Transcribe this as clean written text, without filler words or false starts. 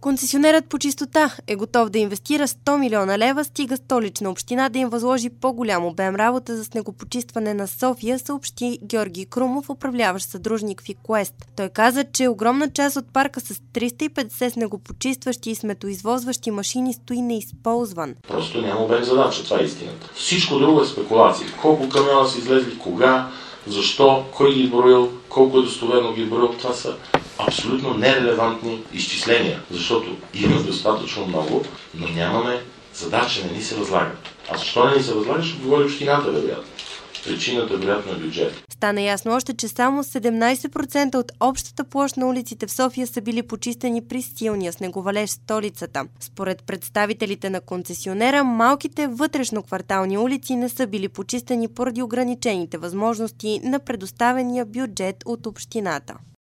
Концесионерът по чистота е готов да инвестира 100 милиона лева, стига Столична община да им възложи по-голям обем работа за снегопочистване на София, съобщи Георги Крумов, управляващ съдружник в Equest. Той каза, че огромна част от парка с 350 снегопочистващи и сметоизвозващи машини стои неизползван. Просто няма обем задача, това е истината. Всичко друго е спекулация. Колко камиона са излезли, кога, защо, кой ги броил, колко е достоверно ги броил, това са абсолютно нерелевантни изчисления, защото има достатъчно много, но нямаме задача, не ни се възлага. А защо не ни се възлага, ще говори общината, вероятно. Причината, вероятно, е бюджет. Стана ясно още, че само 17% от общата площ на улиците в София са били почистени при силния снеговалеж в столицата. Според представителите на концесионера, малките вътрешноквартални улици не са били почистени поради ограничените възможности на предоставения бюджет от общината.